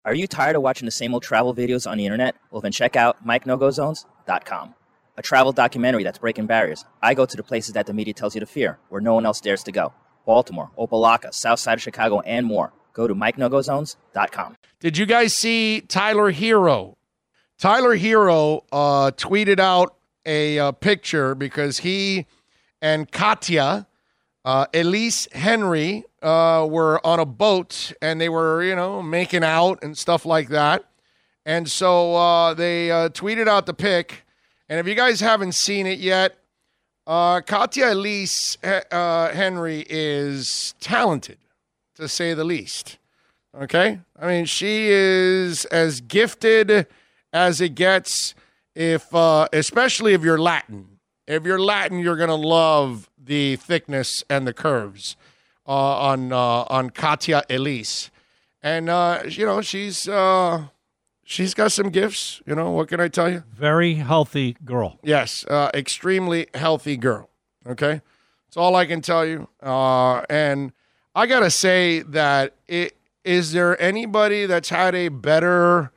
Are you tired of watching the same old travel videos on the internet? Well, then check out MikeNoGoZones.com, a travel documentary that's breaking barriers. I go to the places that the media tells you to fear, where no one else dares to go. Baltimore, Opelika, South Side of Chicago, and more. Go to MikeNoGoZones.com. Did you guys see Tyler Hero? Tyler Hero tweeted out a picture because he and Katya, Elise Henry, were on a boat and they were, making out and stuff like that. And so they tweeted out the pic. And if you guys haven't seen it yet, Katya Elise Henry is talented, to say the least. Okay? I mean, she is as gifted as it gets, especially if you're Latin. If you're Latin, you're going to love the thickness and the curves on Katya Elise. And, she's got some gifts. What can I tell you? Very healthy girl. Yes, extremely healthy girl. Okay? That's all I can tell you. And I got to say that is there anybody that's had a better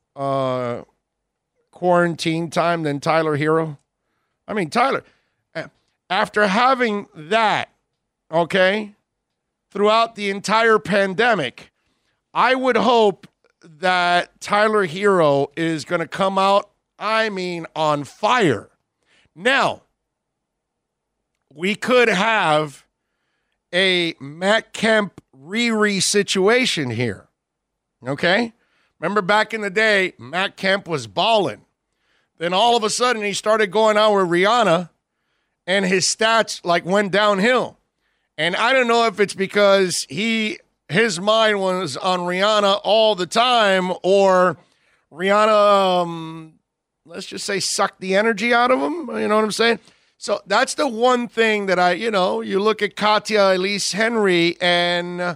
quarantine time than Tyler Hero? I mean, Tyler, after having that, okay, throughout the entire pandemic, I would hope that Tyler Hero is going to come out, on fire. Now, we could have a Matt Kemp Riri situation here, okay? Remember back in the day, Matt Kemp was balling. Then all of a sudden, he started going out with Rihanna, and his stats, went downhill. And I don't know if it's because his mind was on Rihanna all the time, or Rihanna, let's just say, sucked the energy out of him. You know what I'm saying? So that's the one thing that you look at Katya Elise Henry, and,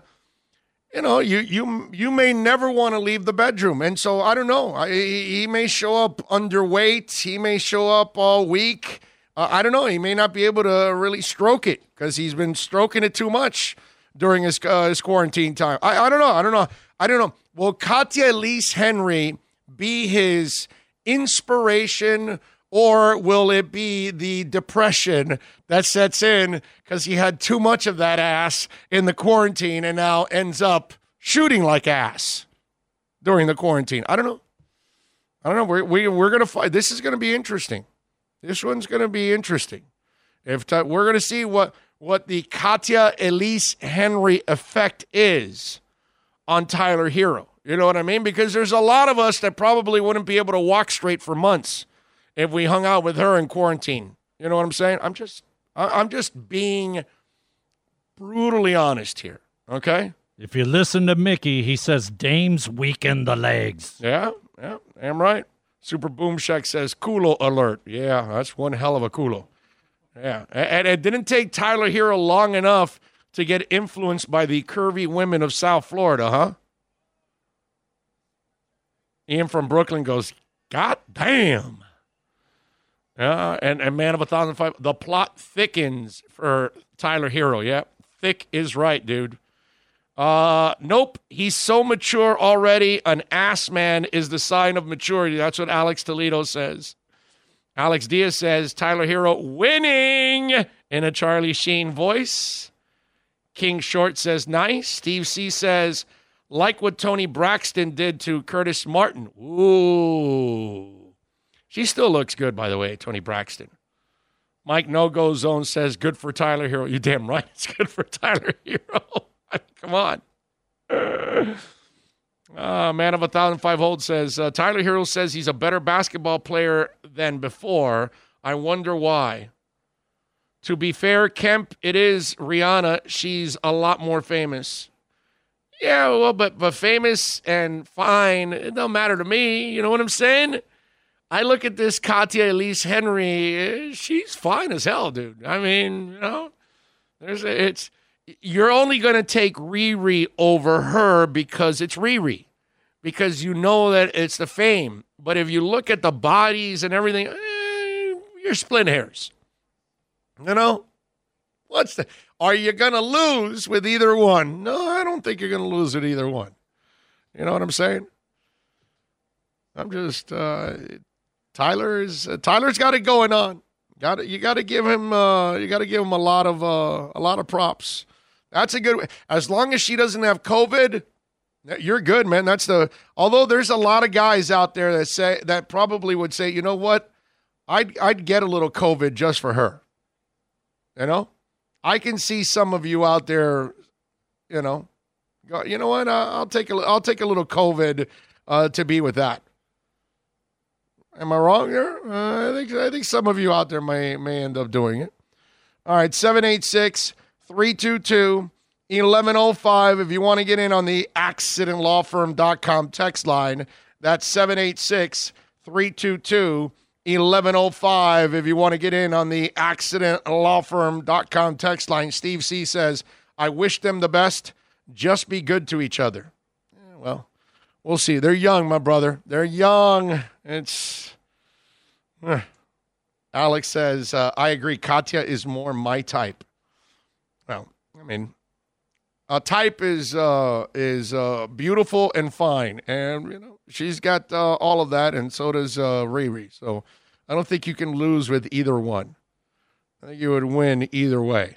you may never want to leave the bedroom. And so I don't know. He may show up underweight. He may show up all weak. I don't know. He may not be able to really stroke it because he's been stroking it too much during his quarantine time. I don't know. Will Katya Elise Henry be his inspiration, or will it be the depression that sets in because he had too much of that ass in the quarantine and now ends up shooting like ass during the quarantine? I don't know. We're going to fight. This is going to be interesting. This one's going to be interesting. We're going to see what the Katya Elise Henry effect is on Tyler Hero. You know what I mean? Because there's a lot of us that probably wouldn't be able to walk straight for months if we hung out with her in quarantine. You know what I'm saying? I'm just being brutally honest here, okay? If you listen to Mickey, he says dames weaken the legs. Yeah, damn right. Super Boom Shack says culo alert. Yeah, that's one hell of a culo. Yeah, and it didn't take Tyler Hero long enough to get influenced by the curvy women of South Florida, huh? Ian from Brooklyn goes, God damn. And Man of 1,005, the plot thickens for Tyler Hero. Yeah, thick is right, dude. Nope, he's so mature already. An ass man is the sign of maturity. That's what Alex Toledo says. Alex Diaz says, Tyler Hero winning in a Charlie Sheen voice. King Short says, nice. Steve C says, like what Tony Braxton did to Curtis Martin. Ooh. She still looks good, by the way, Tony Braxton. Mike No-Go Zone says, good for Tyler Hero. You damn right it's good for Tyler Hero. Come on. Man of 1,005 Hold says, Tyler Hero says he's a better basketball player than before. I wonder why. To be fair, Kemp, it is Rihanna. She's a lot more famous. Yeah, well, but famous and fine, it don't matter to me. You know what I'm saying? I look at this Katya Elise Henry. She's fine as hell, dude. I mean, you're only going to take Riri over her because it's Riri, because you know that it's the fame. But if you look at the bodies and everything, you're splitting hairs. You know? Are you going to lose with either one? No, I don't think you're going to lose with either one. You know what I'm saying? I'm just Tyler's got it going on. You got to give him a lot of props. That's a good. As long as she doesn't have COVID, you're good, man. Although there's a lot of guys out there that probably would say, you know what, I'd get a little COVID just for her. You know, I can see some of you out there, you know, go, you know what, I'll take a little COVID to be with that. Am I wrong here? I think some of you out there may end up doing it. All right, 786-322-1105. If you want to get in on the accidentlawfirm.com text line, that's 786-322-1105. If you want to get in on the accidentlawfirm.com text line, Steve C says, I wish them the best. Just be good to each other. Yeah, well, we'll see. They're young, my brother. They're young. Alex says, I agree. Katya is more my type. Well, I mean, a type is beautiful and fine. And, you know, she's got all of that, and so does Riri. So I don't think you can lose with either one. I think you would win either way.